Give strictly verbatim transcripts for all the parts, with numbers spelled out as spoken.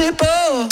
c'est beau.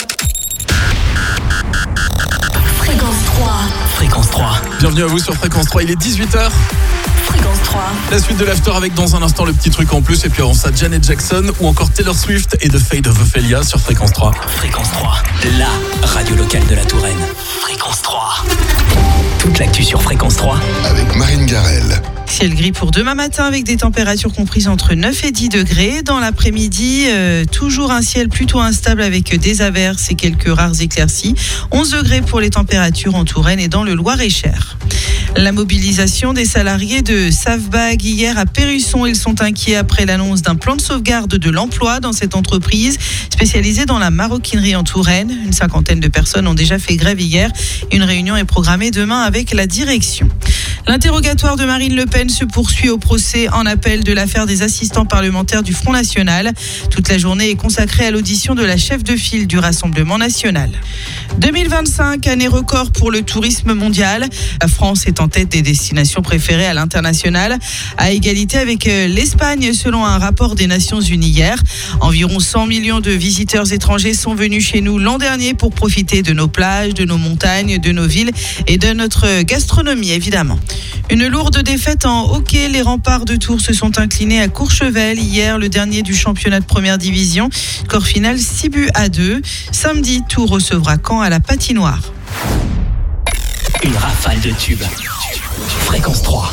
Fréquence trois. Fréquence trois. Bienvenue à vous sur Fréquence trois, il est dix-huit heures. Fréquence trois. La suite de l'after avec dans un instant le petit truc en plus et puis avant ça Janet Jackson ou encore Taylor Swift et The Fate of Ophelia sur Fréquence trois. Fréquence trois, la radio locale de la Touraine. Fréquence trois. Toute l'actu sur Fréquence trois. Avec Marine Garel. Ciel gris pour demain matin avec des températures comprises entre neuf et dix degrés. Dans l'après-midi, euh, toujours un ciel plutôt instable avec des averses et quelques rares éclaircies. onze degrés pour les températures en Touraine et dans le Loir-et-Cher. La mobilisation des salariés de Savbag hier à Péruçon. Ils sont inquiets après l'annonce d'un plan de sauvegarde de l'emploi dans cette entreprise spécialisée dans la maroquinerie en Touraine. Une cinquantaine de personnes ont déjà fait grève hier. Une réunion est programmée demain avec la direction. L'interrogatoire de Marine Le Pen se poursuit au procès en appel de l'affaire des assistants parlementaires du Front National. Toute la journée est consacrée à l'audition de la chef de file du Rassemblement National. deux mille vingt-cinq, année record pour le tourisme mondial. La France est en tête des destinations préférées à l'international, à égalité avec l'Espagne selon un rapport des Nations Unies hier. Environ cent millions de visiteurs étrangers sont venus chez nous l'an dernier pour profiter de nos plages, de nos montagnes, de nos villes et de notre gastronomie évidemment. Une lourde défaite en hockey. Les remparts de Tours se sont inclinés à Courchevel hier, le dernier du championnat de première division. Score final six buts à deux. Samedi, Tours recevra Caen à la patinoire. Une rafale de tubes. Fréquence trois.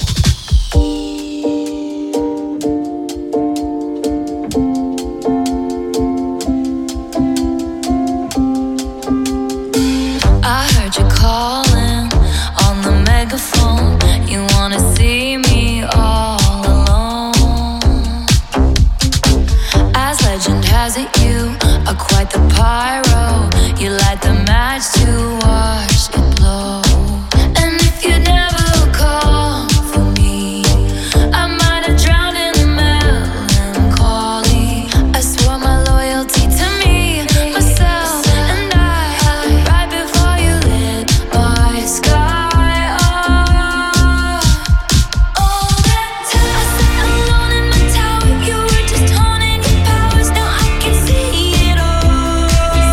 I heard you calling on the megaphone. You wanna see me all alone. As legend has it, you are quite the pyro. You light the match to watch it blow. And if you never call for me, I might have drowned in the melancholy. I swore my loyalty to me, myself, and I, right before you lit my sky up. All that time I sat alone in my tower, you were just honing your powers. Now I can see it all.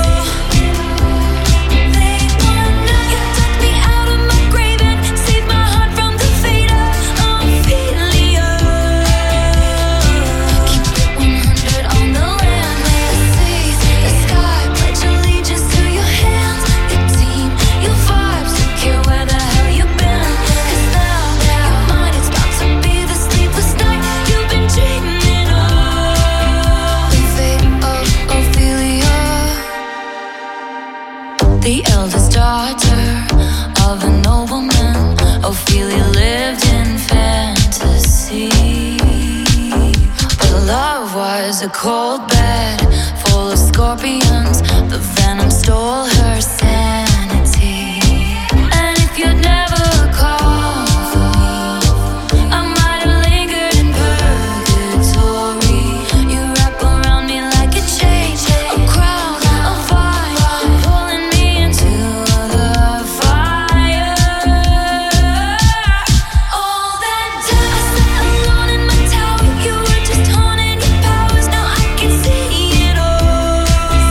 They wanna, you took me out of my grave and saved my heart from the fate of Ophelia. Keep it one hundred on the land, may I see the sky. Pledge allegiance to your hands, your team, your vibes. Don't care where the hell you've been, 'cause now your mind is about to be the sleepless night you've been dreaming of. The fate of Ophelia, the eldest daughter of a nobleman. Ophelia lived in fantasy, but love was a cold bed full of scorpions. The venom stole her sanity. And if you'd never called for me, I might have lingered in purgatory. You wrap around me like a chain, a crown, a vine, pulling me into the fire. All that time I sat alone in my tower, you were just honing your powers. Now I can see it all.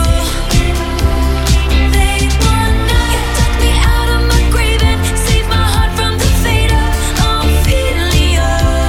They wanna, you took me out of my grave and saved my heart from the fate of Ophelia.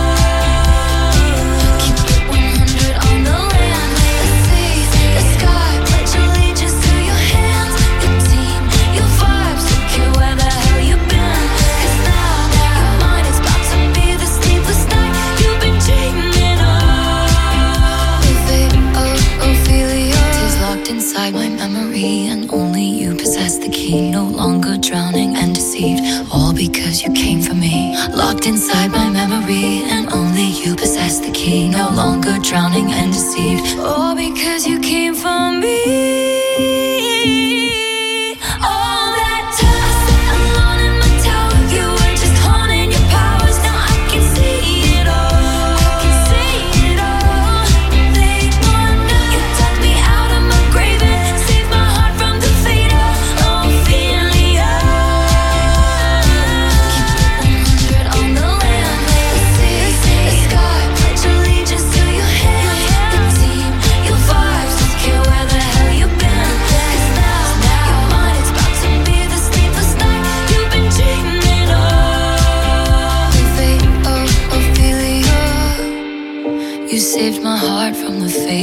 Keep it one hundred on the land, may I see the sky. Pledge allegiance to your hands, your team, your vibes. Don't care where the hell you've been, 'cause now your mind is about to be the sleepless night you've been dreaming of. The fate of Ophelia is locked inside my memory, and only you possess the key. No longer drowning and deceived, all because you came for me. Locked inside my memory, and only you possess the key. No longer drowning and deceived, all because you came for me. All that time I sat alone in my tower, you were just honing your powers. Now I can see it all. I can see it all. They wanna, you took me out of my grave and saved my heart from the fate of Ophelia. Keep it one hundred on the land, may I see the sky. Pledge allegiance to your hands, your team, your vibes. Don't care where the hell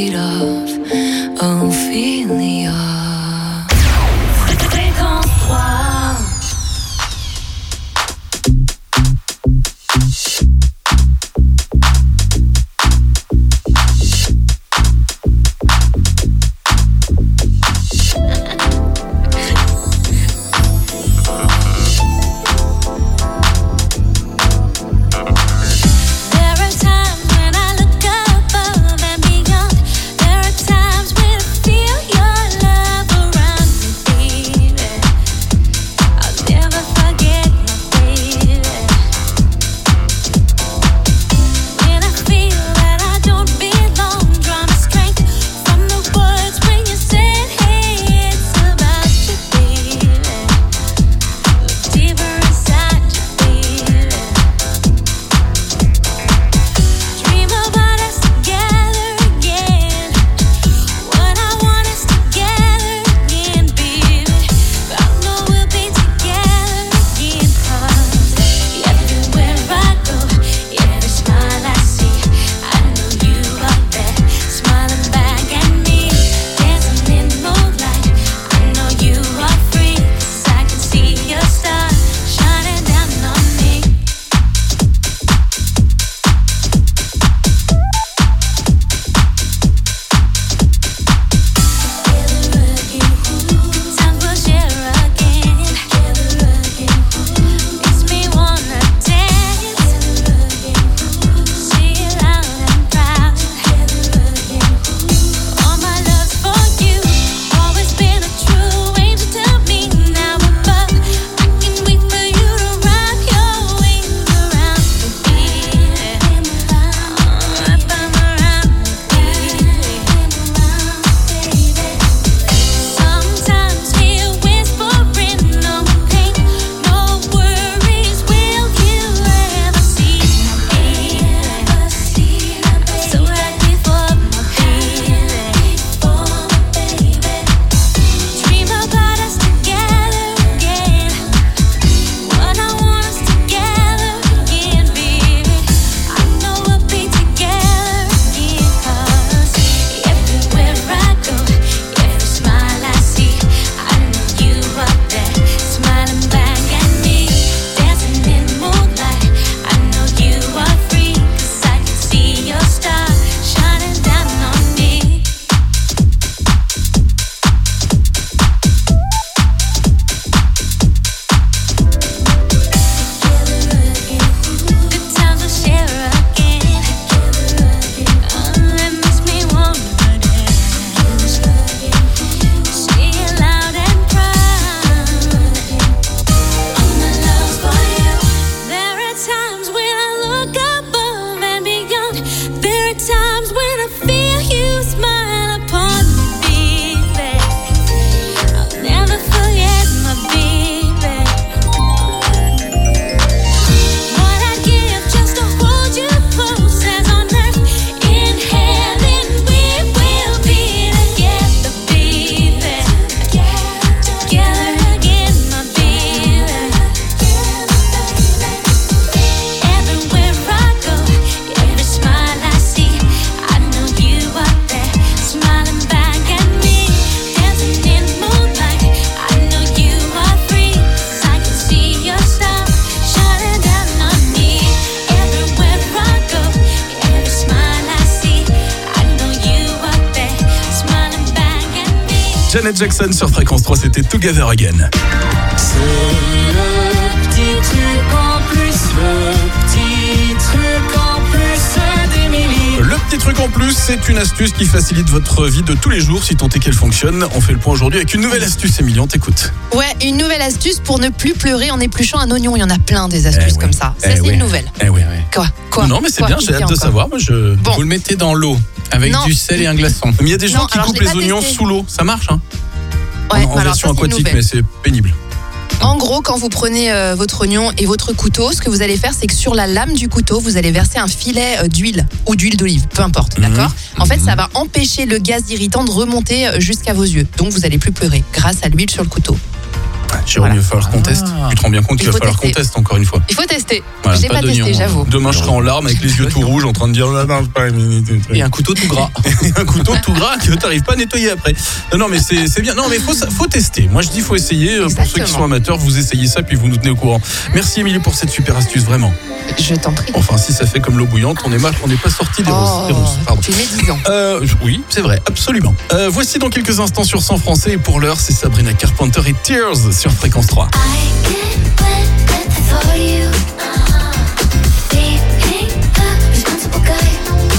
beat of Ophelia. Fréquence trois. Janet Jackson sur Fréquence trois, c'était Together Again. C'est le petit truc en plus, le petit truc en plus d'Émilie. Le petit truc en plus, c'est une astuce qui facilite votre vie de tous les jours, si tant est qu'elle fonctionne. On fait le point aujourd'hui avec une nouvelle astuce, Émilie, on t'écoute. Ouais, une nouvelle astuce pour ne plus pleurer en épluchant un oignon. Il y en a plein des astuces Eh comme oui. ça. Ça, Eh c'est oui. une nouvelle. Eh oui, oui. Quoi Quoi Non, mais c'est Quoi bien, Qui j'ai hâte vient de encore savoir. Moi, je... Bon. Vous le mettez dans l'eau avec Non. du sel et un glaçon. Mais il y a des gens Non, qui alors, coupent je l'ai les pas oignons testé. sous l'eau. Ça marche, hein Ouais, En, en alors version ça, c'est une aquatique, nouvelle. mais c'est pénible. En gros, quand vous prenez euh, votre oignon et votre couteau, ce que vous allez faire, c'est que sur la lame du couteau, vous allez verser un filet euh, d'huile ou d'huile d'olive, peu importe, Mhm. d'accord. En fait, ça va empêcher le gaz irritant de remonter euh, jusqu'à vos yeux. Donc, vous allez plus pleurer grâce à l'huile sur le couteau. Jérôme, Voilà. il va falloir qu'on teste. Ah. Tu te rends bien compte qu'il Il va faut falloir qu'on tester. teste encore une fois. Il faut tester. Voilà, J'ai pas, d'oignon. testé, j'avoue. Demain, je serai en larmes avec les yeux tout rouges en train de dire là, non, pas Et un couteau tout gras. un couteau tout gras que t'arrives pas à nettoyer après. Non, non, mais c'est, c'est bien. Non, mais faut, faut tester. Moi, je dis faut essayer. Euh, Pour ceux qui Exactement. sont amateurs, vous essayez ça puis vous nous tenez au courant. Merci Émilie pour cette super astuce, vraiment. Je t'en prie. Enfin, si ça fait comme l'eau bouillante, on est mal, on n'est pas sorti des roses. Des ronces, pardon. tu mets dix ans. Euh, oui, c'est vrai, absolument. Euh, voici dans quelques instants sur cent Français et pour l'heure, c'est Sabrina Carpenter et Tears sur Fréquence trois. I get wet at the thought of you. Being a responsible guy.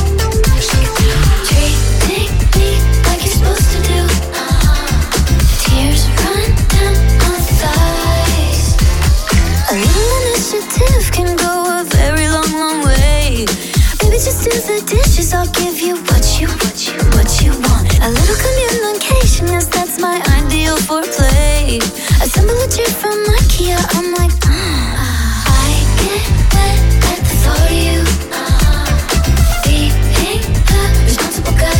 Treating me like you're supposed to do. Tears run down my thighs. A little initiative can go a very long, long way. Baby, just do the dishes. I'll give you what you, what you, what you want. A little communication, yes, that's my ideal foreplay. Assemble a chair from IKEA. I'm like, mm. I get wet at the thought of you. Being a responsible guy.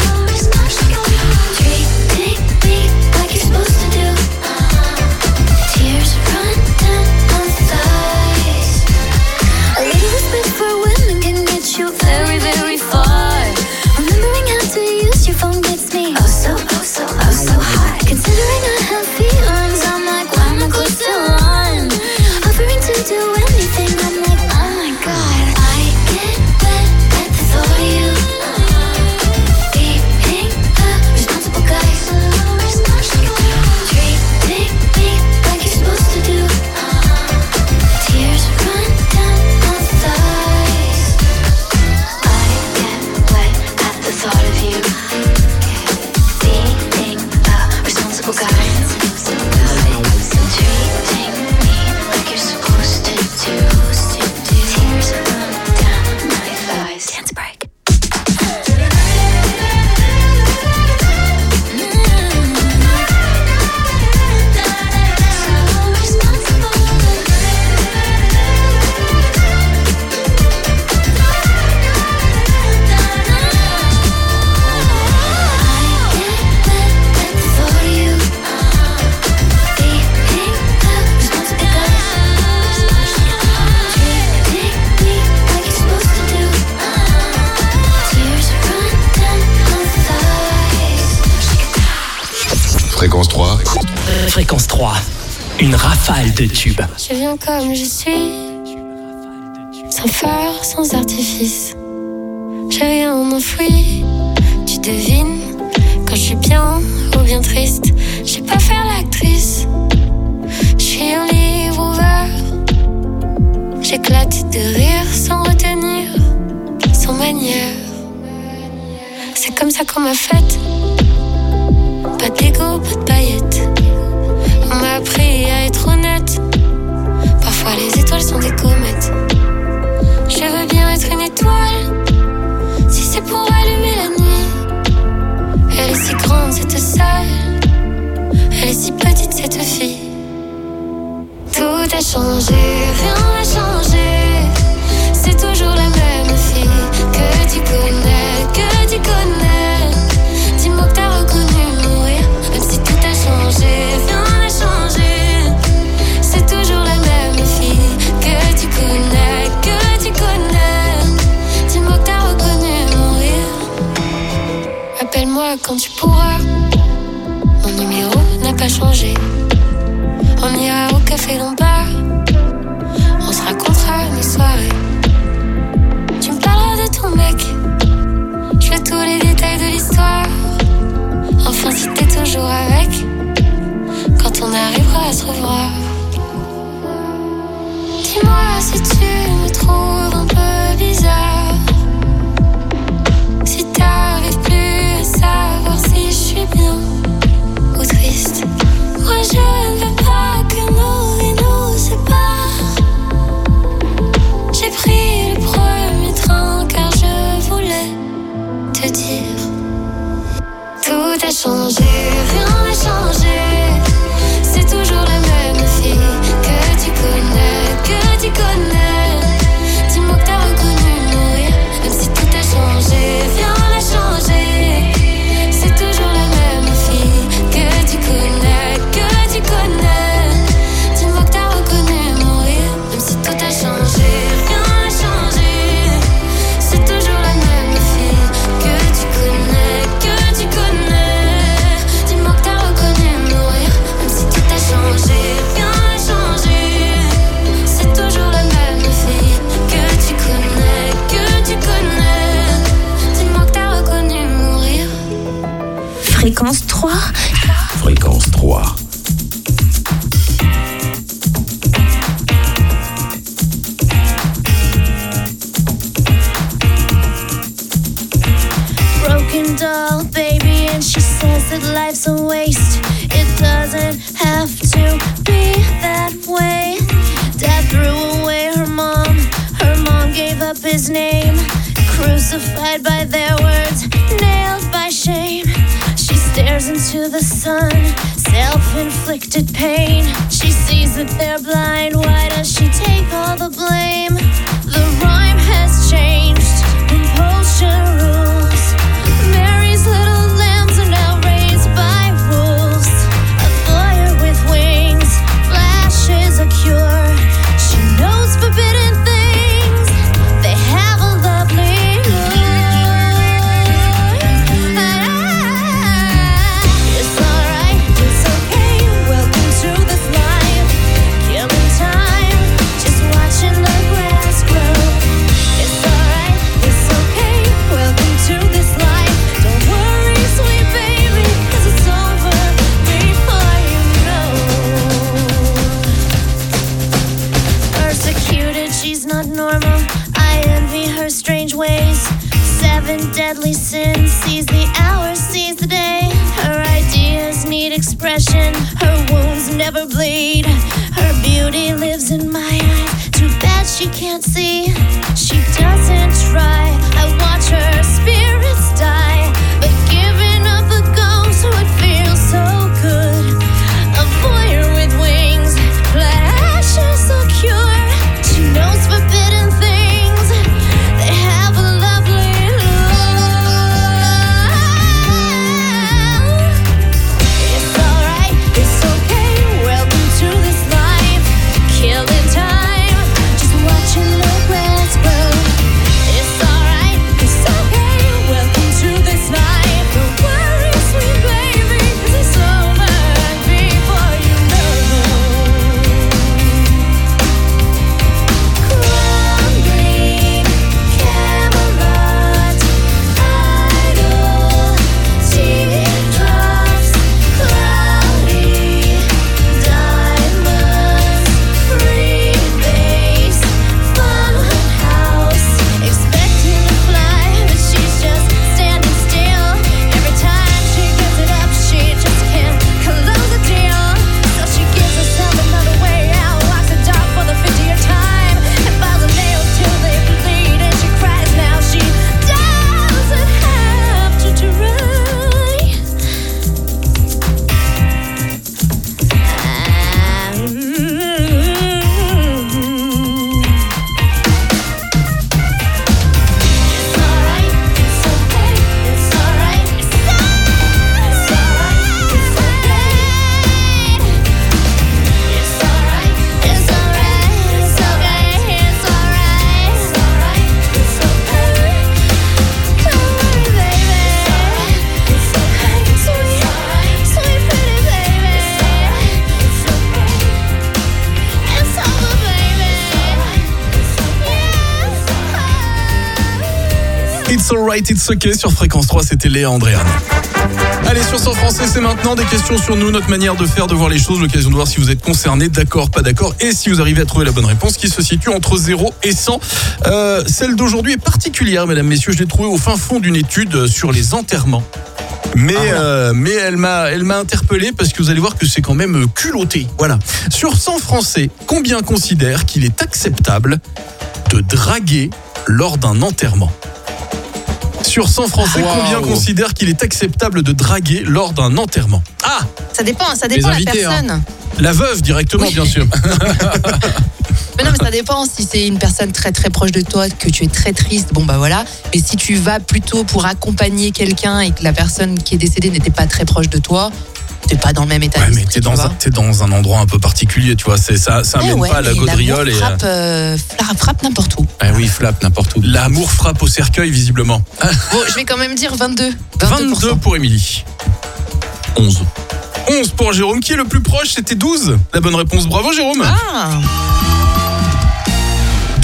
Treating me like you're supposed to do. Tears run down my thighs. A little respect for women can get you very, very far. Remembering how to use your phone gets me oh so, oh so, oh so high. Considering I have feelings, I'm like, why am I close to one? Offering to do anything, I'm like, oh my god. I get wet at the thought of you. Being a responsible guy. Treating me like you're supposed to do. Tears run down my thighs. I get wet at the thought of you. Being a responsible guy. Treating me like you're supposed to do. Tears run down my thighs. Dance break. Fréquence trois, Fréquence trois, une rafale de tubes. Je viens comme je suis, sans phare, sans artifice. J'ai rien enfoui, tu devines quand je suis bien ou bien triste. Je sais pas faire l'actrice, je suis un livre ouvert. J'éclate de rire sans retenir, sans manière. C'est comme ça qu'on m'a faite. Pas d'ego, pas de paillettes. On m'a appris à être honnête. Parfois les étoiles sont des comètes. Je veux bien être une étoile, si c'est pour allumer la nuit. Elle est si grande cette salle, elle est si petite cette fille. Tout a changé, rien n'a changé. C'est toujours la même fille que tu connais, que tu connais. Dis-moi que t'as reconnu mourir, même si tout a changé, rien n'a changé. C'est toujours la même fille que tu connais, que tu connais. Dis-moi que t'as reconnu mourir. Appelle-moi quand tu pourras. Mon numéro n'a pas changé. On ira au café Lombard. On se racontera nos soirées. Tu me parleras de ton mec. Je veux tous les détails de l'histoire. Enfin si t'es toujours avec, quand on arrivera à se revoir. Dis-moi si tu me trouves un peu bizarre, si t'arrives plus à savoir si je suis bien ou triste. Moi je ne veux pas que nos vies nous séparent. J'ai pris le premier train car je voulais te dire. Tout a changé, rien n'a changé. C'est toujours la même fille que tu connais, que tu connais. Dis-moi que t'as reconnu mourir, même si tout a changé, rien n'a changé. C'est toujours la même fille que tu connais, que tu connais. Fréquence trois. Broken doll, baby, and she says that life's a waste. It doesn't have to be that way. Dad threw away her mom, her mom gave up his name. Crucified by their words, nailed by shame. She stares into the sun, self-inflicted pain. She sees that they're blind, why does she take all the blame? The rhyme has changed, compulsion rules. Mary's little lambs are now raised by wolves. A fire with wings flashes a cure. She knows forbidden things, they have a lovely lure. It's alright, it's okay, welcome to this life. Killing time, just watching the grass grow. It's alright, it's okay, welcome to this life. Don't worry, sweet baby, 'cause it's over before you know. Persecuted, she's not normal. I envy her strange ways. Seven deadly sins, sees the hours, sees the day. Her ideas need expression, her wounds never bleed. Her beauty lives in my eyes, too bad she can't see. She doesn't try, I watch her spirits die. But giving up the ghost would feel so good. A voyeur with wings, flashes so cure. She knows forbidden things, they have a lovely love. It's alright, it's okay, welcome to this life. Killing time, just watching the grass grow. It's alright, it's okay, welcome to this life. Don't worry, sweet baby, 'cause it's over before you know. Crumbling Camelot, idle teardrops, cloudy diamonds, free base, fun house, expecting to fly, but she's just standing still. Every time she gives it up, she just can't close the deal. So she gives herself another way out, locks the door for the fiftieth time, and files a nail till they bleed, and she cries now. She doesn't have to try. It's alright, it's okay, it's alright, it's alright, it's okay. It's alright, it's alright, it's okay, it's alright, it's alright, it's okay. Don't worry, baby. It's okay, sweet, sweet pretty baby. It's okay, it's over, baby. Yes. It's alright, it's okay sur Fréquence trois, c'était Léa Andréane. Allez, sur cent français, c'est maintenant des questions sur nous, notre manière de faire, de voir les choses, l'occasion de voir si vous êtes concerné, d'accord, pas d'accord, et si vous arrivez à trouver la bonne réponse qui se situe entre zéro et cent. Euh, celle d'aujourd'hui est particulière, mesdames, messieurs, je l'ai trouvée au fin fond d'une étude sur les enterrements. Mais, euh, mais elle m'a, elle m'a interpellé parce que vous allez voir que c'est quand même culotté. Voilà. Sur cent français, combien considèrent qu'il est acceptable de draguer lors d'un enterrement ? Sur cent français, Wow. combien considèrent qu'il est acceptable de draguer lors d'un enterrement ? Ah, Ça dépend, ça dépend de la invités, hein. personne. la veuve directement, Oui. bien sûr. Mais non, mais ça dépend. Si c'est une personne très très proche de toi, que tu es très triste, bon bah voilà. Mais si tu vas plutôt pour accompagner quelqu'un et que la personne qui est décédée n'était pas très proche de toi, t'es pas dans le même état Ouais, d'esprit. mais t'es tu dans, vois. un, t'es dans un endroit un peu particulier, tu vois. C'est, ça ça Ouais, amène ouais, pas à la mais gaudriole. Et, l'amour euh, frappe, euh, frappe, frappe n'importe où. Ah oui, flap n'importe où. l'amour frappe au cercueil, visiblement. Bon, je vais quand même dire vingt-deux. vingt-deux pour Émilie. onze. onze pour Jérôme. Qui est le plus proche ? C'était douze. La bonne réponse. Bravo, Jérôme. Ah,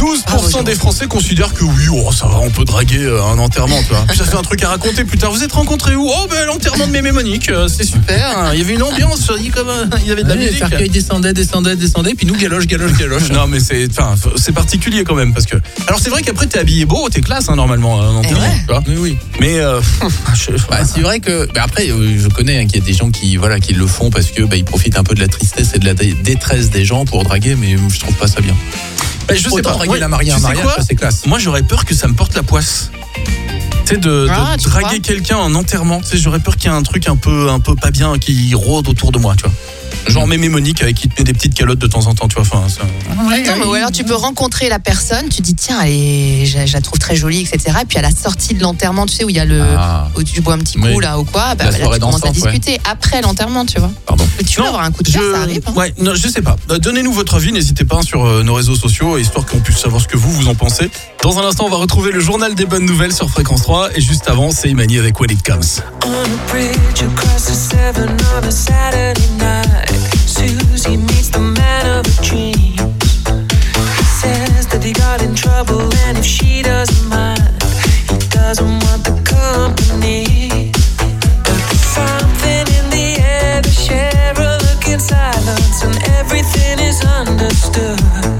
douze pour cent des Français considèrent que oui, oh, ça va, on peut draguer euh, un enterrement, tu vois. Puis ça fait un truc à raconter plus tard. Vous êtes rencontrés où? Oh, ben l'enterrement de mémé Monique, euh, c'est super. Hein. Il y avait une ambiance, il y, comme, euh, il y avait de la Ouais, musique. le cercueil descendait, descendait, descendait, puis nous galoche, galoche, galoche. Non, mais c'est, enfin, c'est particulier quand même parce que. Alors c'est vrai qu'après t'es habillé beau, t'es classe hein, normalement, un enterrement, ouais. tu vois. Oui, oui. Mais euh, je- Bah, c'est vrai que bah, après euh, je connais hein, qu'il y a des gens qui voilà qui le font parce que bah, ils profitent un peu de la tristesse et de la dé- détresse des gens pour draguer, mais je trouve pas ça bien. bah, je sais Autant pas. draguer Moi, la mariée à tu un sais mariage, quoi ça, c'est classe. Moi j'aurais peur que ça me porte la poisse. Tu sais, de, de Ah, tu draguer crois quelqu'un en enterrement. Tu sais, j'aurais peur qu'il y ait un truc un peu, un peu pas bien qui rôde autour de moi, tu vois. Genre mémé Monique avec qui te met des petites calottes de temps en temps, tu vois. Enfin, ça... Non, mais ou alors tu peux rencontrer la personne, tu dis tiens, elle est, je, je la trouve très jolie, et cetera. Et puis à la sortie de l'enterrement, tu sais, où il y a le. Ah. Où tu bois un petit coup Oui. là ou quoi, bah, La là, soirée tu commences à dansante, ouais. discuter après l'enterrement, tu vois. Pardon. Mais tu peux avoir un coup de cœur, ça arrive. Hein. Ouais, non, je sais pas. Euh, Donnez-nous votre avis, n'hésitez pas hein, sur euh, nos réseaux sociaux, histoire qu'on puisse savoir ce que vous, vous en pensez. Dans un instant, on va retrouver le journal des bonnes nouvelles sur Fréquence trois. Et juste avant, c'est Imani avec When It Comes. On a bridge across the seven on a Saturday night. Susie meets the man of her dreams. He says that he got in trouble, and if she doesn't mind, he doesn't want the company. But there's something in the air, they share a look in silence, and everything is understood.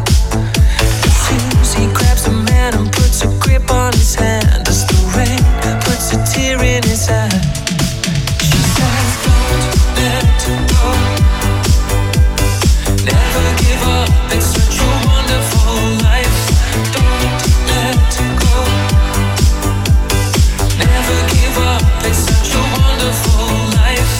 Susie grabs the man and puts a grip on his hand as the rain puts a tear in his eye. She says, don't let go. Never give up, it's such a wonderful life. Don't let go. Never give up, it's such a wonderful life.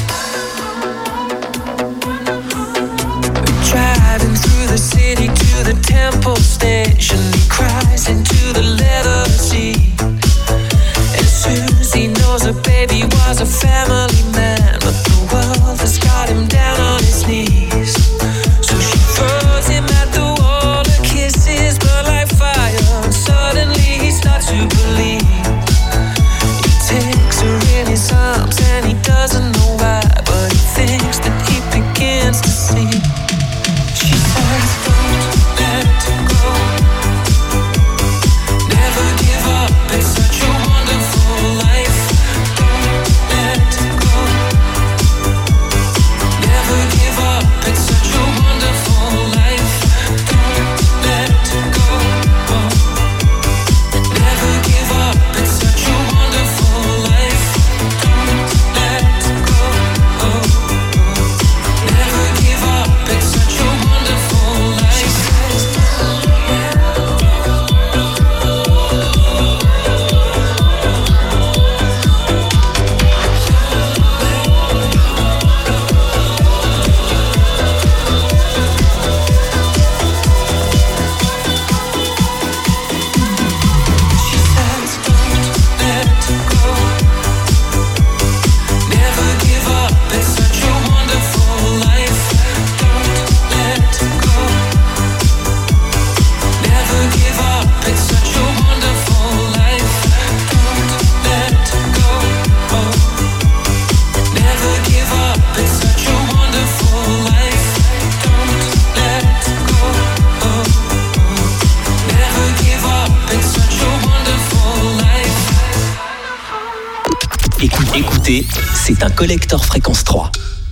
Driving through the city to the temple station, he cries into the leather seat. And Susie knows her baby was a family man, but the world has got him down on his knees. So she throws him at the wall, her kisses burn like fire, and suddenly he starts to believe. He takes her in his arms and he doesn't know why, but he thinks that he begins to see. She says, don't let go. Never give up, it's such a wonderful life. Don't let go. Never give up, it's such a wonderful life. Don't let go. Never give up, it's such a wonderful life. Don't let go. Never give up, it's such a wonderful life. She says, don't let go. Never give up, it's such a wonderful life. Don't let go. Never give up, it's such a wonderful life. Don't let go. Never give up, it's such a wonderful life. Don't let go. Never give up, it's such a wonderful life. Écoute- Écoutez, c'est un collector Fréquence trois.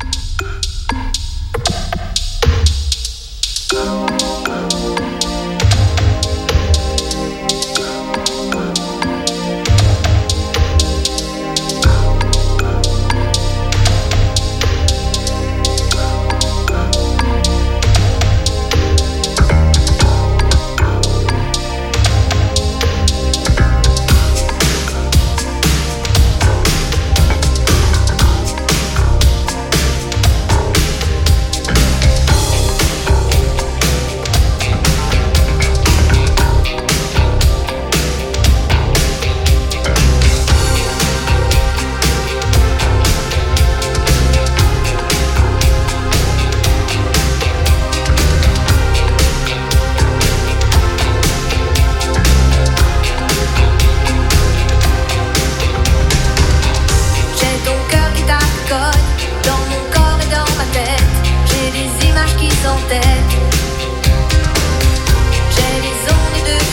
J'ai ton cœur qui t'accote dans mon corps et dans ma tête. J'ai des images qui s'entêtent. J'ai les ondes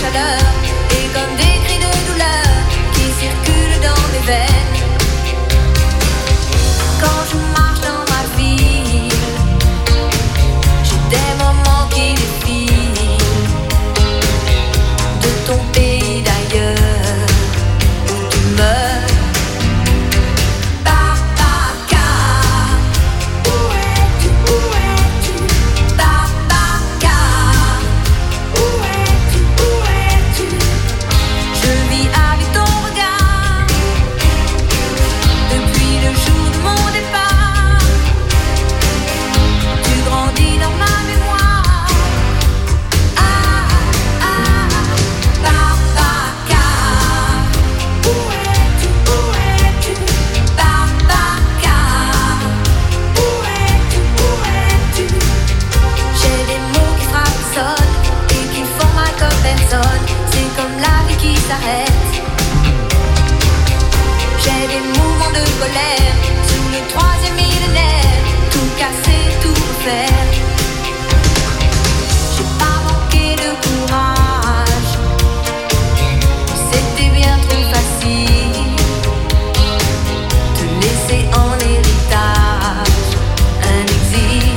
chaleur et comme des cris de douleur qui circulent dans mes veines. Quand je marche dans ma ville, j'ai des moments qui défilent de ton pays d'ailleurs où tu meurs. J'ai des mouvements de colère sous le troisième millénaire, tout casser, tout refaire. J'ai pas manqué de courage, c'était bien trop facile de laisser en héritage un exil.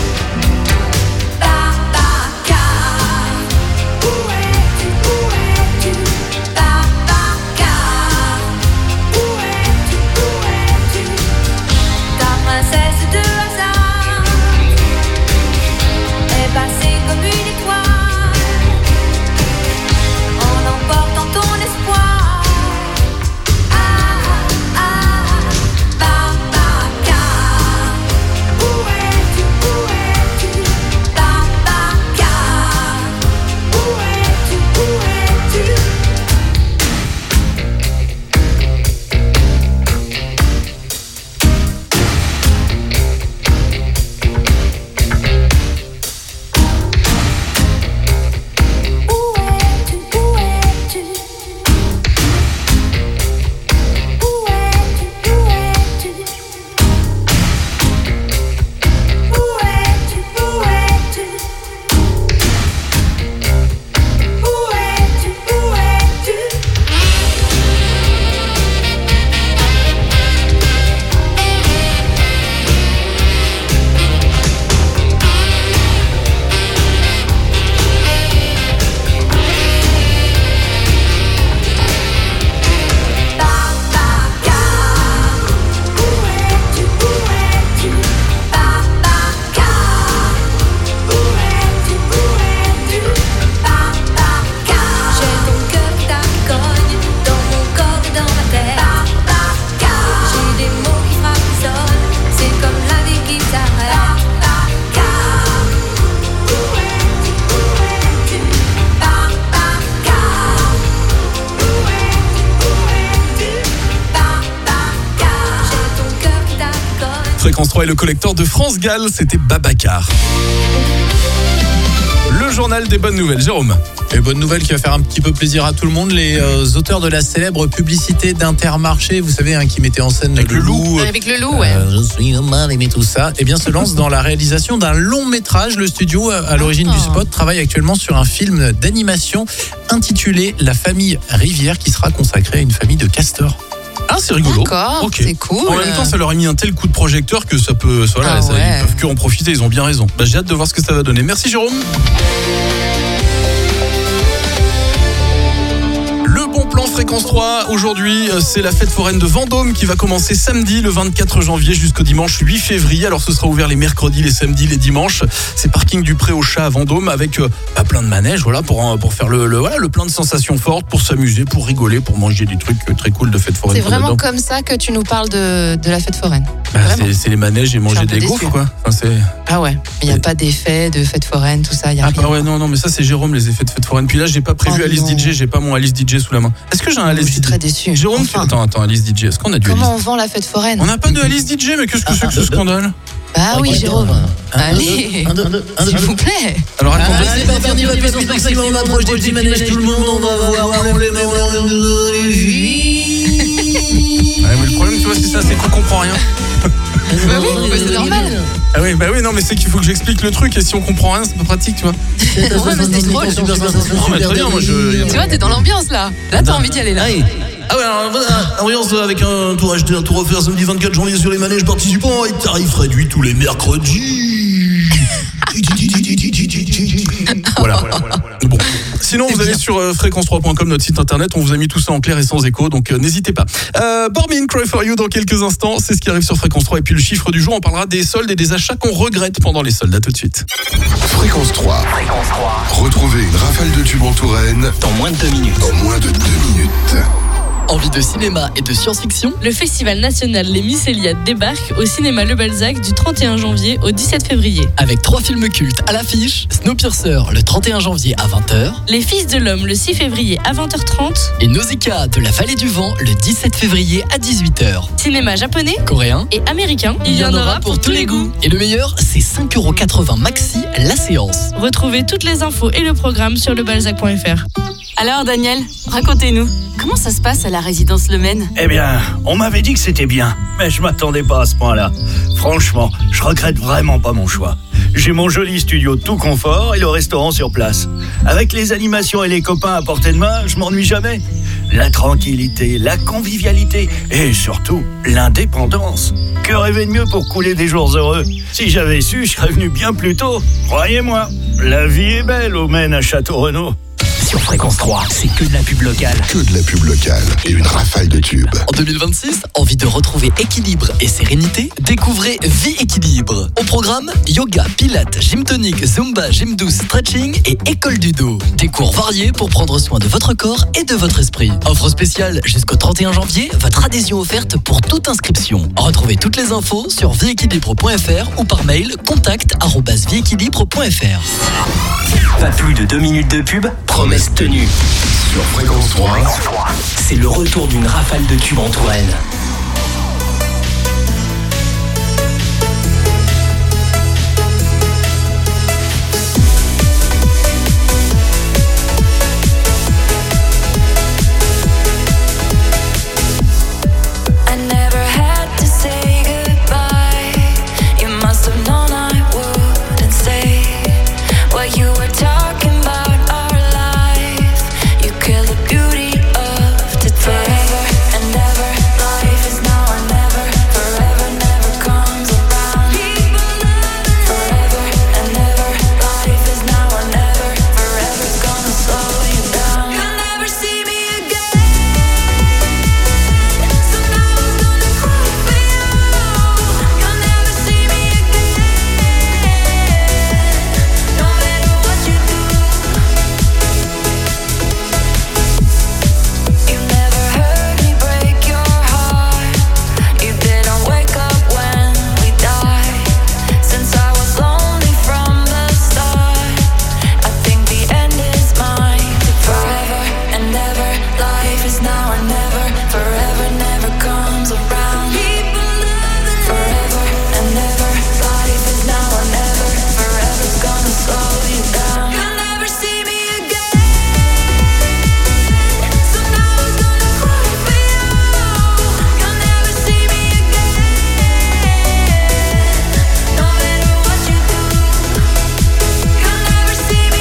Fréquence trois et le collecteur de France Gall, c'était Babacar. Le journal des bonnes nouvelles, Jérôme. Et bonne nouvelle qui va faire un petit peu plaisir à tout le monde. Les euh, auteurs de la célèbre publicité d'Intermarché, vous savez, hein, qui mettait en scène avec le loup. Avec le loup, ouais. Euh, je suis le mal aimé, tout ça. Eh bien, se lance dans la réalisation d'un long métrage. Le studio, à l'origine du spot, travaille actuellement sur un film d'animation intitulé La famille Rivière, qui sera consacré à une famille de castors. Ah, c'est rigolo. D'accord, okay. C'est cool. En même temps, ça leur a mis un tel coup de projecteur que ça peut. Voilà, ah ça, ouais. Ils peuvent que en profiter, ils ont bien raison. Bah, j'ai hâte de voir ce que ça va donner. Merci, Jérôme. Le bon plan Fréquence trois, aujourd'hui, c'est la fête foraine de Vendôme qui va commencer samedi le vingt-quatre janvier jusqu'au dimanche huit février. Alors ce sera ouvert les mercredis, les samedis, les dimanches. C'est parking du Pré au Chat à Vendôme avec euh, bah, plein de manèges, voilà, pour, pour faire le, le, voilà, le plein de sensations fortes, pour s'amuser, pour rigoler, pour manger des trucs très cool de fête foraine. C'est vraiment dedans. Comme ça que tu nous parles de, de la fête foraine. Bah, c'est, c'est les manèges et manger des gaufres, quoi. Enfin, c'est... Ah ouais, il n'y a pas d'effet de fête foraine, tout ça, il y a Ah rien. bah ouais, non, non, mais ça c'est Jérôme, les effets de fête foraine. Puis là, j'ai pas prévu Oh Alice non. D J, j'ai pas mon Alice D J sous la main. Est-ce que j'ai un Alice Je suis D J? très déçue. Jérôme, Enfin. attends, attends, Alice D J, est-ce qu'on a du Comment on Alice? vend la fête foraine? On n'a pas de Alice D J, mais qu'est-ce que c'est que ce scandale? Bah oui, Jérôme. Allez, s'il vous plaît. Alors attendez. Allez, c'est parti, on y va, puissance maximum, on approche des petits manèges, tout le monde, on va voir les Ouais, mais le problème, tu vois, c'est ça, c'est qu'on comprend rien. Bah oui, bah c'est normal. Ah oui, bah oui, non, mais c'est qu'il faut que j'explique le truc et si on comprend rien, c'est pas pratique, tu vois. Ouais, mais c'est drôle. Non, mais très bien, moi je. Tu vois, t'es dans l'ambiance là. Là, t'as envie d'y aller là. Ah ouais, alors voilà, ambiance avec un tour acheté, un tour offert samedi vingt-quatre janvier sur les manèges participants et tarif réduit tous les mercredis. Voilà, voilà, voilà. Bon. Sinon, vous allez sur euh, fréquence trois point com, notre site internet. On vous a mis tout ça en clair et sans écho, donc euh, n'hésitez pas. Euh, Bormin, Cry for You dans quelques instants. C'est ce qui arrive sur Fréquence trois. Et puis le chiffre du jour, on parlera des soldes et des achats qu'on regrette pendant les soldes. À tout de suite. Fréquence trois. Fréquence trois. Retrouvez une rafale de tubes en Touraine Dans moins de deux minutes. en moins de deux minutes. Envie de cinéma et de science-fiction? Le Festival national Les Mycéliades débarque au cinéma Le Balzac du trente et un janvier au dix-sept février. Avec trois films cultes à l'affiche, Snowpiercer le trente et un janvier à vingt heures Les Fils de l'Homme le six février à vingt heures trente. et Nausicaa de la Vallée du Vent le dix-sept février à dix-huit heures. Cinéma japonais Coréen, et américain, il y en aura pour tous les goûts. et le meilleur, c'est cinq euros quatre-vingts maxi la séance. Retrouvez toutes les infos et le programme sur lebalzac point f r. Alors Daniel, racontez-nous, comment ça se passe à la résidence Le Maine? Eh bien, on m'avait dit que c'était bien, mais je m'attendais pas à ce point-là. Franchement, je regrette vraiment pas mon choix. J'ai mon joli studio tout confort et le restaurant sur place. Avec les animations et les copains à portée de main, je m'ennuie jamais. La tranquillité, la convivialité et surtout l'indépendance. Que rêver de mieux pour couler des jours heureux? Si j'avais su, je serais venu bien plus tôt. Croyez-moi, la vie est belle au Maine à Château-Renaud. Sur Fréquence trois, c'est que de la pub locale. Que de la pub locale et une rafale de tubes. En deux mille vingt-six, envie de retrouver équilibre et sérénité? Découvrez Vie Équilibre. Au programme, yoga, pilates, gym tonique, zumba, gym douce, stretching et école du dos. Des cours variés pour prendre soin de votre corps et de votre esprit. Offre spéciale jusqu'au trente et un janvier, votre adhésion offerte pour toute inscription. Retrouvez toutes les infos sur vie équilibre point f r ou par mail contact arobase vie équilibre point f r. Pas plus de deux minutes de pub, promesse tenue. Sur Fréquence trois. C'est le retour d'une rafale de tubes en Touraine. I never had to say goodbye. You must have known I wouldn't say what you were talking about our life. You kill the beauty of today. Forever and ever, life is now or never. Forever never comes around. Forever and ever, life is now or never. Forever's gonna slow you down. You'll never see me again. So now I'm gonna cry for you. You'll never see me again. No matter what you do. You never heard me break your heart. You didn't wake up when we died. Since I was lonely from the start, I think the end is mine. Forever and ever, life is now or never. Forever never comes around. Forever and ever, life is now or never. Forever's gonna slow you down. You'll never see me again. So now I'm gonna cry for you. You'll never see me again. No matter what you do. You'll never see me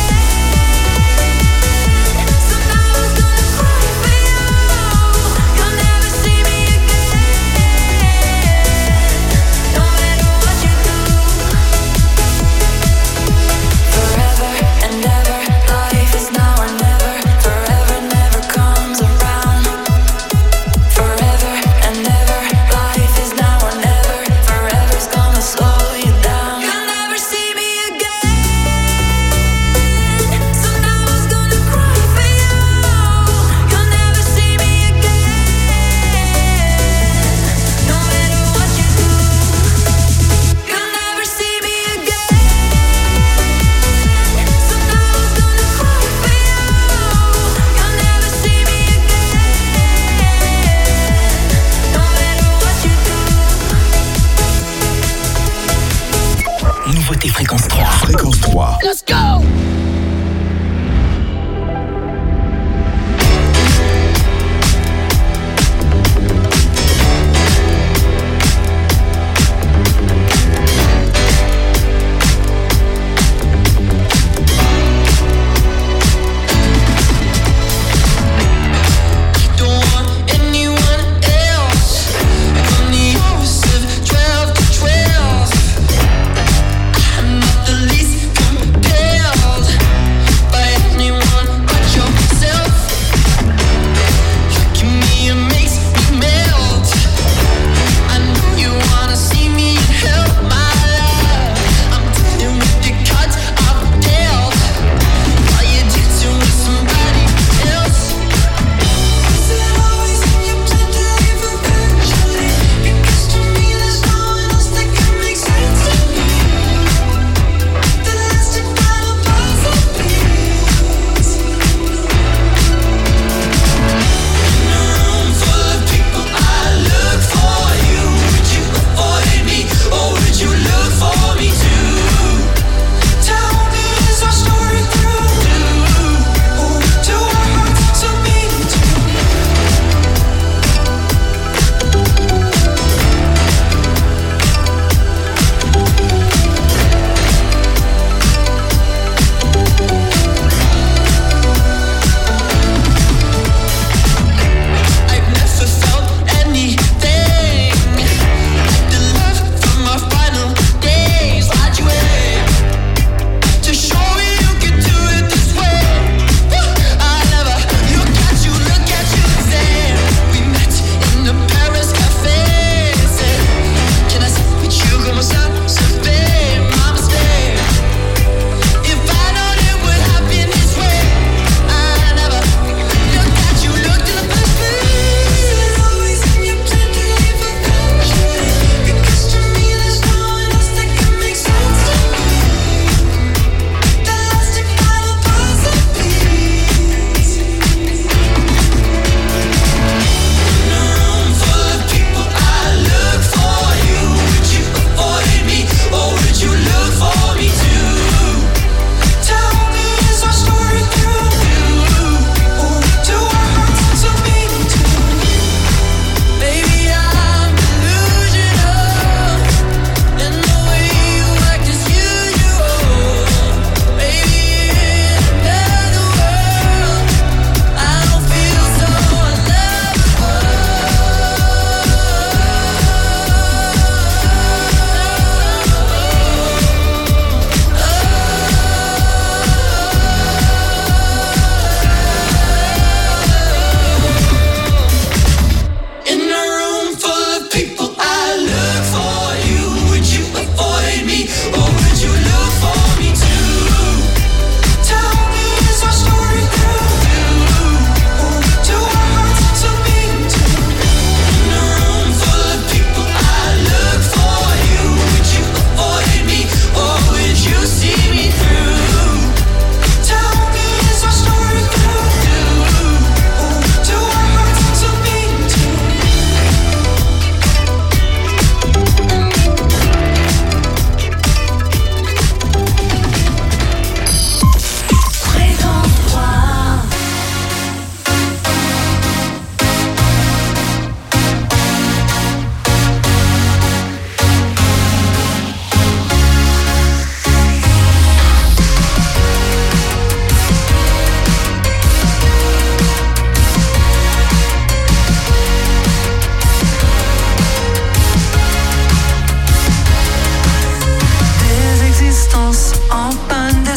again. So now I'm gonna cry for you. You'll never see me again. No matter what you do. Forever and ever, life is now or never. Forever never comes around. Forever and ever, life is now or never. Forever's gonna slow you down. You'll never see me again. So now I'm gonna cry for you. You'll never see me again. No matter what you do. You'll never see me again. So now I'm gonna cry for you. You'll never see me again. No matter what you do. Nouveauté Fréquence trois. Fréquence trois. Let's go!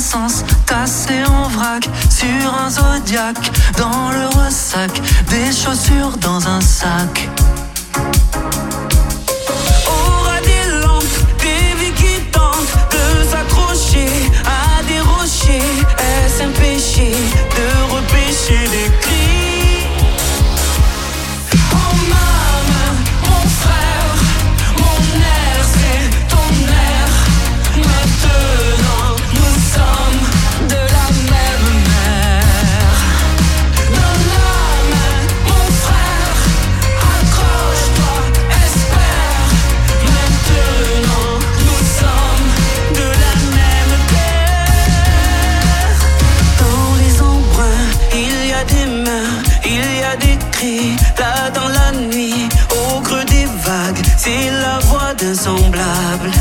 sens, tassé en vrac sur un Zodiac, dans le ressac, des chaussures dans un sac. Aura des lampes, des vies qui tentent de s'accrocher à des rochers. Est-ce un péché de repêcher des cris? Oh maman, mon frère, mon air c'est ton air. Maintenant nous sommes de la même mer. Donne la main, mon frère, accroche-toi, espère. Maintenant nous sommes de la même terre. Dans les embruns, il y a des mains, il y a des cris. Là dans la nuit, au creux des vagues, c'est la voix d'un semblable.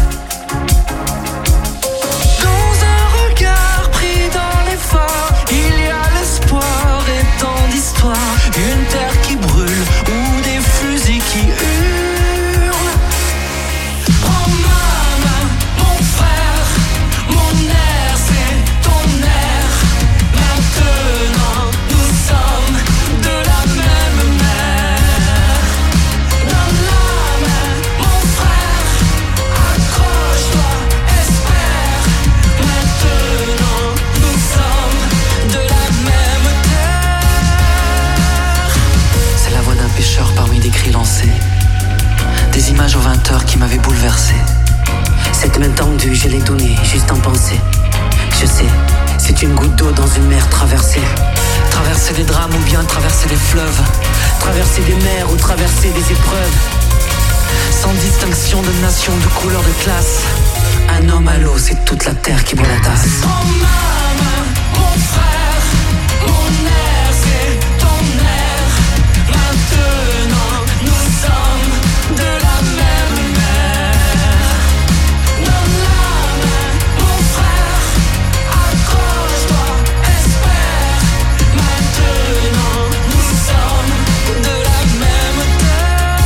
Il y a l'espoir et tant d'histoires, une terre qui brûle ou des fusils qui hurlent. Prends ma main, mon frère, mon air c'est ton air. Maintenant nous sommes de la même mer. Donne la main, mon frère, accroche-toi, espère. Maintenant nous sommes de la même terre. C'est la voix d'un pêcheur parmi des cris lancés, des images aux vingt heures qui m'avaient bouleversé. Cette main tendue, je l'ai donnée juste en pensée. Je sais, c'est une goutte d'eau dans une mer traversée. Traverser des drames ou bien traverser des fleuves, traverser des mers ou traverser des épreuves. Sans distinction de nation, de couleur, de classe. Un homme à l'eau, c'est toute la terre qui boit la tasse. Oh maman, mon frère, mon air, c'est ton air. Maintenant, nous sommes de la même mer. Donne la main, mon frère, accroche-toi, espère. Maintenant, nous sommes de la même terre.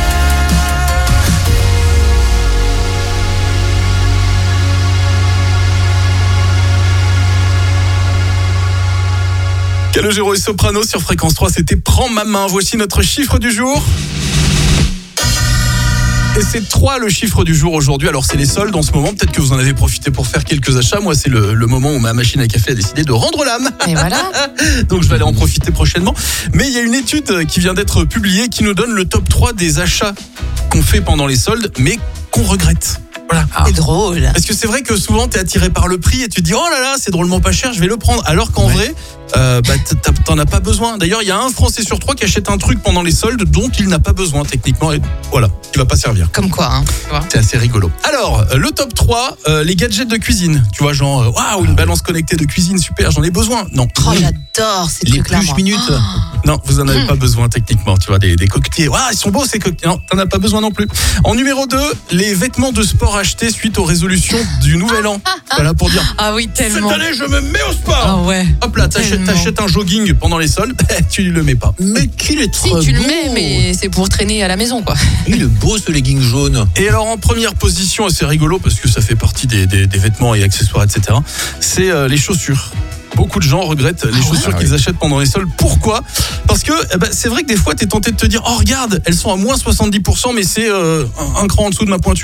Calogero et Soprano sur Fréquence trois, c'était Prends ma main. Voici notre chiffre du jour. Et c'est trois le chiffre du jour aujourd'hui. Alors c'est les soldes en ce moment, peut-être que vous en avez profité pour faire quelques achats. Moi c'est le, le moment où ma machine à café a décidé de rendre l'âme. Et voilà. Donc je vais aller en profiter prochainement. Mais il y a une étude qui vient d'être publiée qui nous donne le top trois des achats qu'on fait pendant les soldes, mais qu'on regrette. Voilà. C'est drôle. Parce que c'est vrai que souvent t'es attiré par le prix et tu te dis oh là là c'est drôlement pas cher, je vais le prendre. Alors qu'en ouais. vrai euh, bah, t'en as pas besoin. D'ailleurs il y a un Français sur trois qui achète un truc pendant les soldes dont il n'a pas besoin techniquement et voilà, qui va pas servir. Comme quoi hein. C'est assez rigolo. Alors le top trois, euh, les gadgets de cuisine. Tu vois genre waouh une balance connectée de cuisine super, j'en ai besoin. Non. Oh j'adore ces les trucs-là. Les plus minutes. Oh. Non, vous en avez mmh. pas besoin techniquement. Tu vois des, des coquetiers. Waouh ils sont beaux ces coquetiers. Non, t'en as pas besoin non plus. En numéro deux, les vêtements de sport achetés suite aux résolutions du nouvel an. Voilà pour dire. Ah oui tellement. Cette année je me mets au sport. Ah ouais. Hop là t'achètes, t'achètes un jogging pendant les soldes, tu le mets pas. Mais qu'il est trop Si tu beau. le mets mais c'est pour traîner à la maison quoi. Il est beau ce legging jaune. Et alors en première position, c'est rigolo parce que ça fait partie des, des, des vêtements et accessoires et cetera. C'est euh, les chaussures. Beaucoup de gens regrettent les ah chaussures ouais, qu'ils oui. achètent pendant les soldes. Pourquoi ? Parce que eh ben, c'est vrai que des fois, tu es tenté de te dire « Oh, regarde, elles sont à moins soixante-dix pour cent, mais c'est euh, un, un cran en dessous de ma pointure. »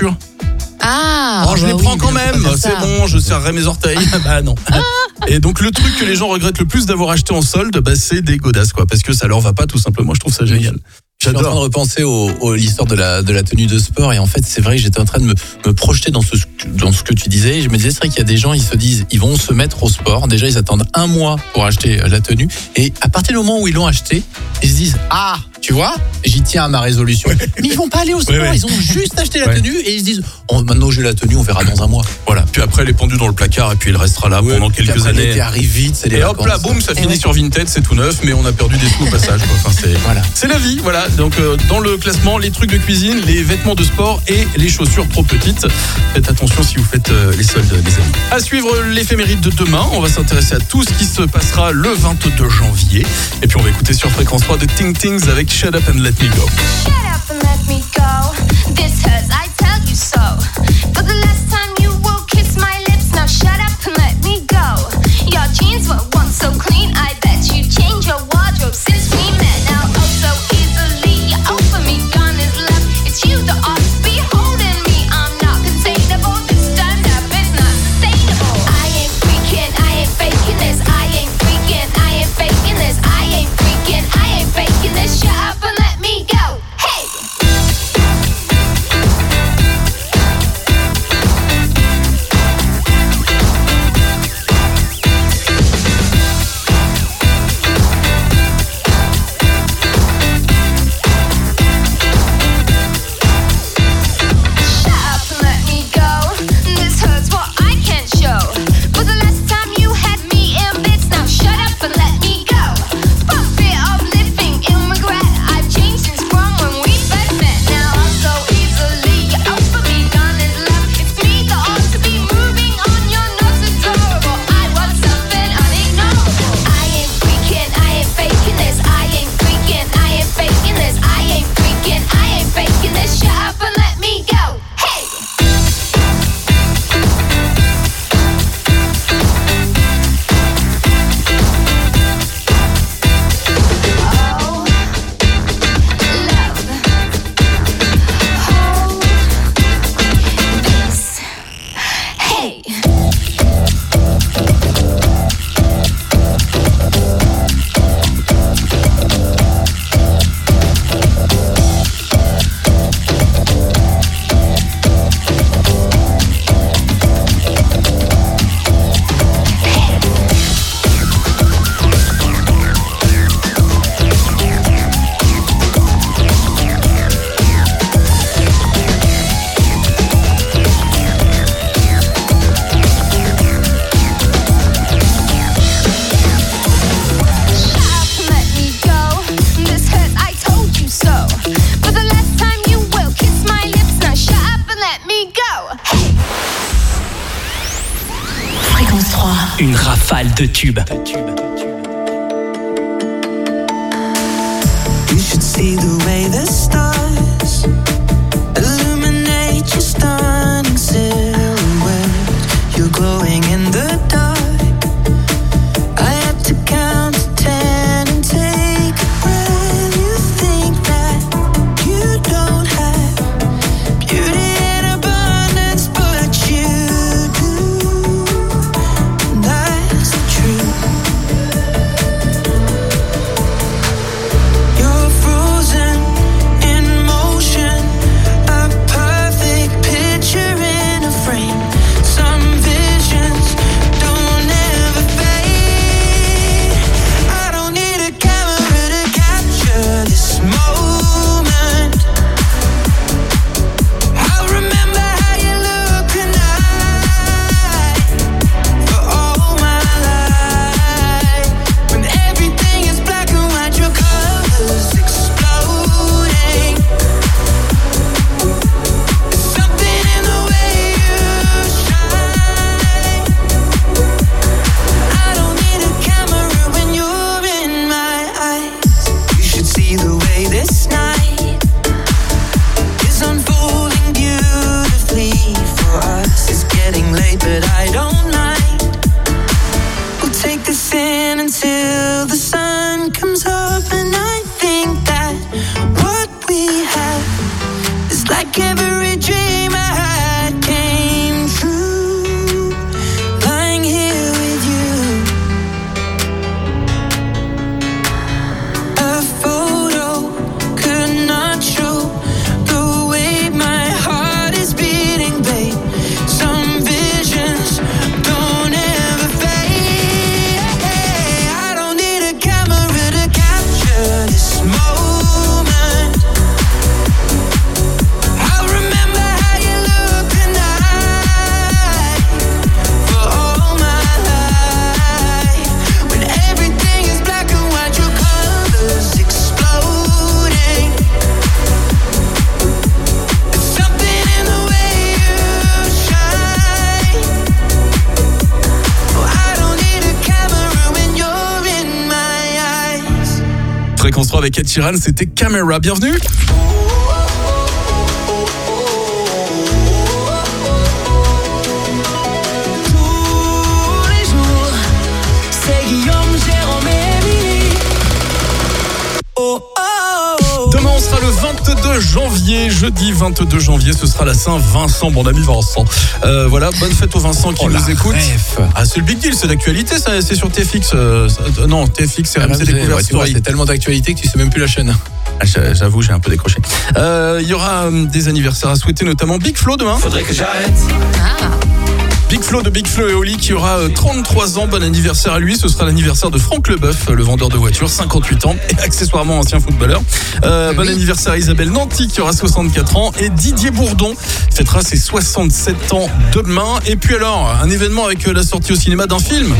Ah Oh, je bah les oui, prends quand mais même, faut pas c'est faire ça. bon, je serrerai mes orteils. Bah non. Et donc le truc que les gens regrettent le plus d'avoir acheté en solde, bah, c'est des godasses, quoi, parce que ça leur va pas tout simplement. Je trouve ça génial. Je suis en train de repenser au, au l'histoire de la de la tenue de sport et en fait c'est vrai que j'étais en train de me, me projeter dans ce dans ce que tu disais et je me disais c'est vrai qu'il y a des gens ils se disent ils vont se mettre au sport, déjà ils attendent un mois pour acheter la tenue et à partir du moment où ils l'ont acheté ils se disent ah tu vois j'y tiens à ma résolution ouais. Mais ils vont pas aller au sport, ouais, ouais. Ils ont juste acheté la ouais. tenue et ils se disent oh, maintenant j'ai la tenue on verra dans un mois. Voilà, puis après elle est pendue dans le placard et puis elle restera là ouais, pendant quelques années. L'été arrive vite, c'est les et vacances. hop là boum ça et finit ouais. sur Vinted, c'est tout neuf mais on a perdu des sous au passage quoi. Enfin, c'est voilà. C'est la vie voilà. Donc euh, dans le classement les trucs de cuisine, les vêtements de sport et les chaussures trop petites. Faites attention si vous faites euh, les soldes les amis. À suivre l'éphéméride de demain, on va s'intéresser à tout ce qui se passera le vingt-deux janvier et puis on va écouter sur Fréquence trois de Ting Tings avec Shut Up and Let Me Go. Shut up and let me go. This hurts, I tell you so. For the last time you will kiss my lips. Now shut up and let me go. trois. Une rafale de tubes. You should see the way the stars illuminate your stunning silhouette. You're glowing in the dark. I had to count to ten and take a breath. You think that you don't have beauty in abundance, but you do. That's the truth. You're frozen in motion, a perfect picture in a frame. Some visions don't ever fade. I don't need a camera to capture this moment. I'll remember how you look tonight for all my life. When everything is black and white, your colors exploding. There's something in the way you shine. I don't need a camera when you're in my eyes. You should see the way this night is unfolding beautifully for us. It's getting late, but I don't mind. We'll take this in until the sun comes up, and I think that what we have is like every dream I had came true. Lying here with you, a photo could not show the way my heart is beating, babe. Some visions don't ever fade. I don't need a camera to capture this moment. I'll remember how you look tonight for all my life. When everything is black and white, your colors exploding. There's something in the way you shine. Oh, I don't need a camera when you're in my eyes. Fréquence trois avec Ed Sheeran, c'était Camera. Bienvenue. Tous les jours, c'est Guillaume, Jérôme et Émilie. Oh, oh, oh. Demain, on sera le vingt-deux janvier. Jeudi vingt-deux janvier, ce sera la Saint-Vincent, mon ami Vincent. Euh, voilà, bonne fête aux Vincent qui Oh, nous la écoutent. ref. Ah, c'est le big deal, c'est d'actualité, ça, c'est sur T F X. euh, ça- euh, non, T F X, c'est R M C Ouais, Découverte tu vois, Story. c'est tellement d'actualité que tu sais même plus la chaîne. Ah, j'a- J'avoue, j'ai un peu décroché. Euh, Il y aura euh, des anniversaires à souhaiter, notamment Big Flo demain. Faudrait que j'arrête. Big Flo de Big Flo et Oli qui aura euh, trente-trois ans. Bon anniversaire à lui. Ce sera l'anniversaire de Franck Leboeuf, le vendeur de voitures, cinquante-huit ans et accessoirement ancien footballeur. Euh, bon anniversaire à Isabelle Nanty qui aura soixante-quatre ans et Didier Bourdon fêtera ses soixante-sept ans demain. Et puis alors, un événement avec euh, la sortie au cinéma d'un film.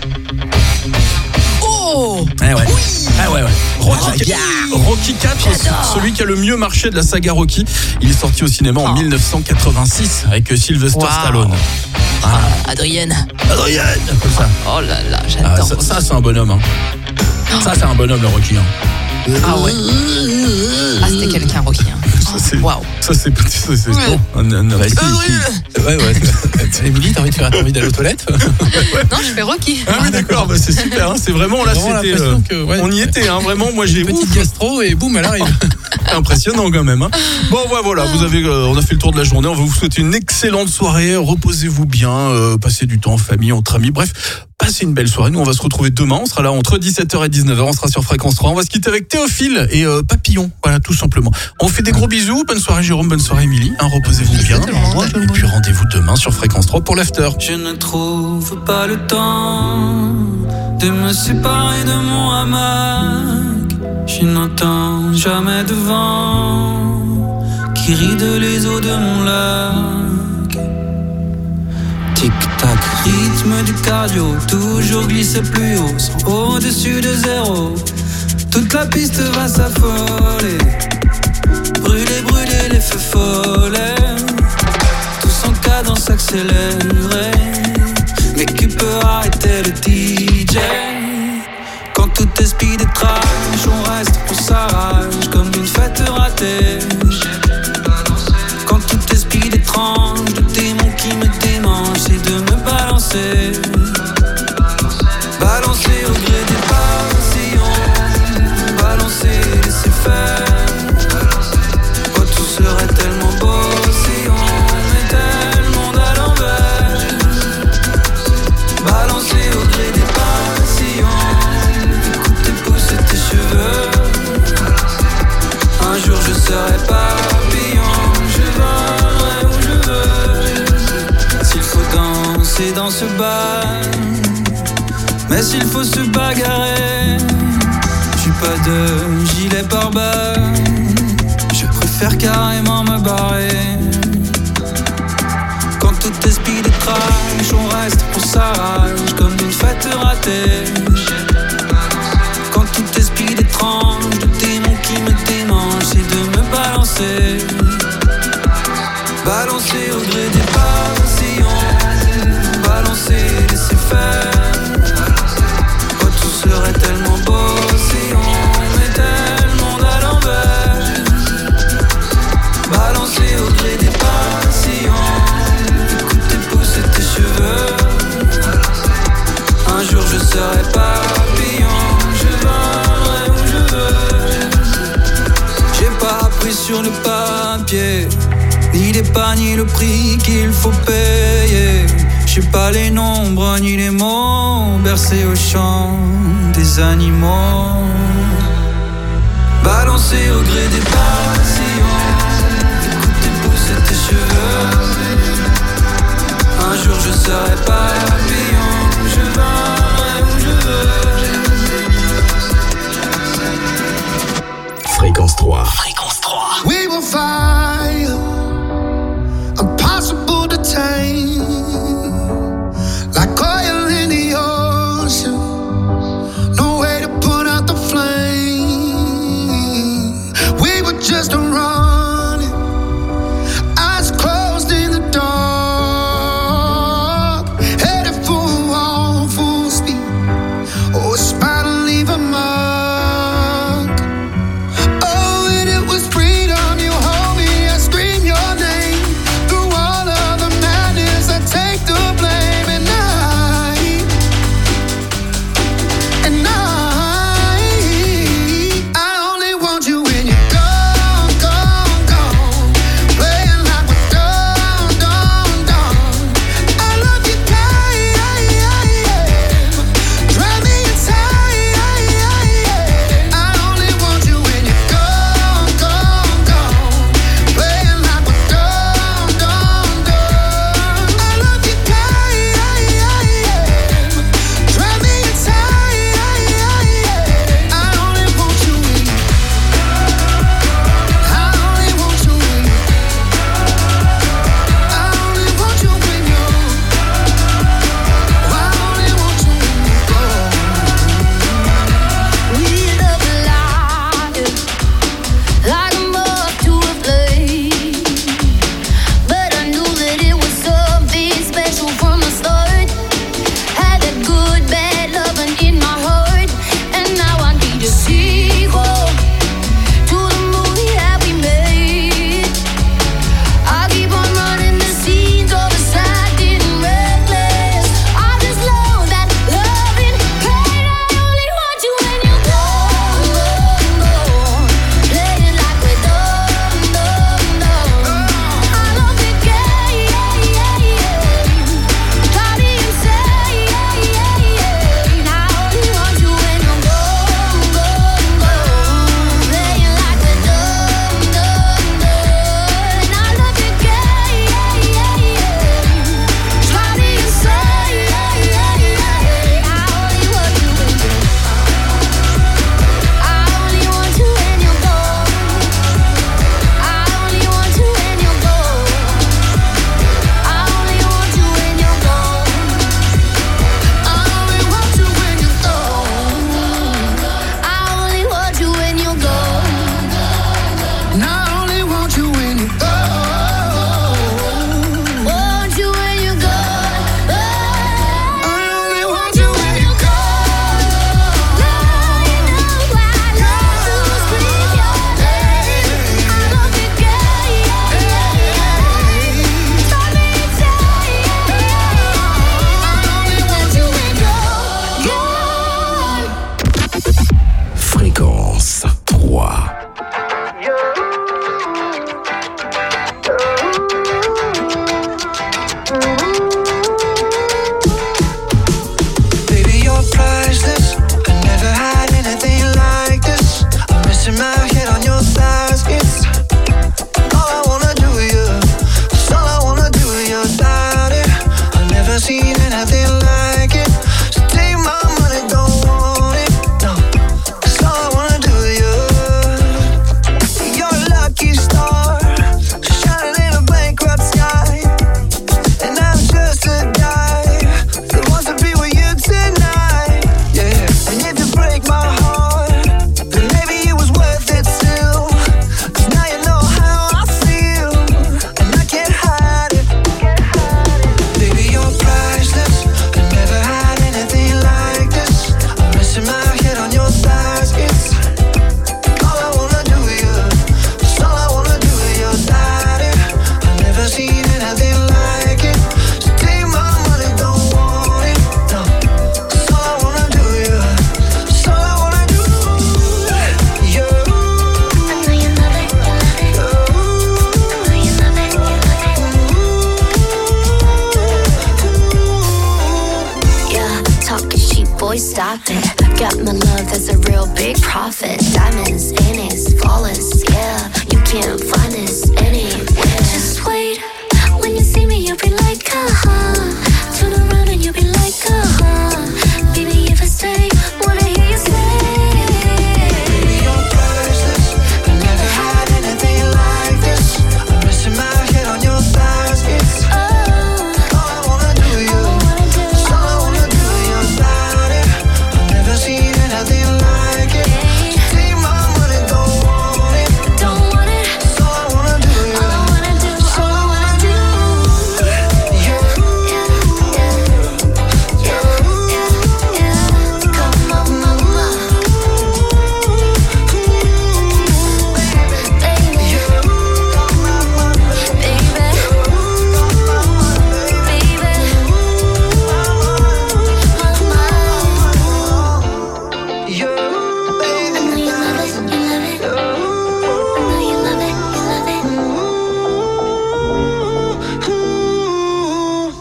Oh Eh ouais. Ah ouais, ouais. Rocky, Rocky quatre, celui qui a le mieux marché de la saga Rocky. Il est sorti au cinéma en mille neuf cent quatre-vingt-six avec Sylvester Wow. Stallone. Ah, Adrienne. Adrienne, comme ça. Oh là là, Ah, j'adore. ça, ça, c'est un bonhomme. Hein. Ça, c'est un bonhomme, le Rocky. Hein. Ah ouais. Ah, c'était quelqu'un, Rocky. hein. Ça, c'est, Waouh. ça, c'est, ça, c'est bon. Un- un- un- Bah, si, si. Ouais, ouais. Émilie, t'as envie de faire t'as envie d'aller aux toilettes? Non, je fais Rocky. Ah oui, d'accord, bah, c'est super. Hein. C'est vraiment là, Vraiment c'était. l'impression euh, que, ouais. on y était, hein, vraiment. Moi, j'ai Petite ouf, gastro et boum, elle arrive. impressionnant quand même. Hein. Bon, ouais, voilà, vous avez, euh, on a fait le tour de la journée. On va vous souhaiter une excellente soirée. Reposez-vous bien, euh, passez du temps en famille, entre amis. Bref, passez une belle soirée. Nous, on va se retrouver demain. On sera là entre dix-sept heures et dix-neuf heures. On sera sur Fréquence trois. On va se quitter avec Théophile et euh, Papillon. Voilà, tout simplement. On vous fait des gros bisous. Bonne soirée, Jérôme. Bonne soirée, Émilie. Hein, reposez-vous bien. Et puis rendez-vous demain sur Fréquence trois pour l'after. Je ne trouve pas le temps de me séparer de mon hamac. Je n'entends jamais de vent qui ride les eaux de mon lac. Tic-tac, rythme du cardio, toujours glisser plus haut, sans au-dessus de zéro. Toute la piste va s'affoler, brûler, brûler les feux follets. Tous en cadence accélérée, mais qui peut arrêter le D J? Quand tout est speed et trash, on reste pour sa rage comme d'une fête ratée. Quand tout est speed étrange, le démon qui me démange, c'est de me balancer. Balancer au gré des passions, balancer, laisser faire. Oh, tout serait tellement beau si on mettait le monde à l'envers. Balancer au gré des passions, écoute et pousser tes cheveux. Un jour je serai papillon, je volerai où je veux. S'il faut danser dans ce bar, mais s'il faut se bagarrer, j'ai pas de gilet pare-balles, je préfère carrément me barrer. Quand tout est speed et trash, on reste pour sa rage comme d'une fête ratée. Quand tout est speed étrange, le démon qui me démange, c'est de me balancer. Balancer au gré des passions, balancer, laisser faire. Oh, tout serait tellement beau si on mettait le monde à l'envers. Balancer au gré des passions, écoute et pousser tes cheveux. Un jour je serai papillon, je volerai où je veux. J'ai pas appris sur le papier ni les pas ni le prix qu'il faut payer. J'ai pas les nombres ni les mots bercés au chant des animaux. Balancer au gré des passions, écoute et pousser tes cheveux. Un jour je serai papillon, je volerai où je veux. Fréquence trois. Fréquence trois. We will fire, impossible to tame, like oil in the ocean, no way to put out the flame. We were just running, eyes closed in the dark. stop it. Got my love, that's a real big profit. Diamonds in it, flawless, yeah. You can't find this anywhere. Just wait.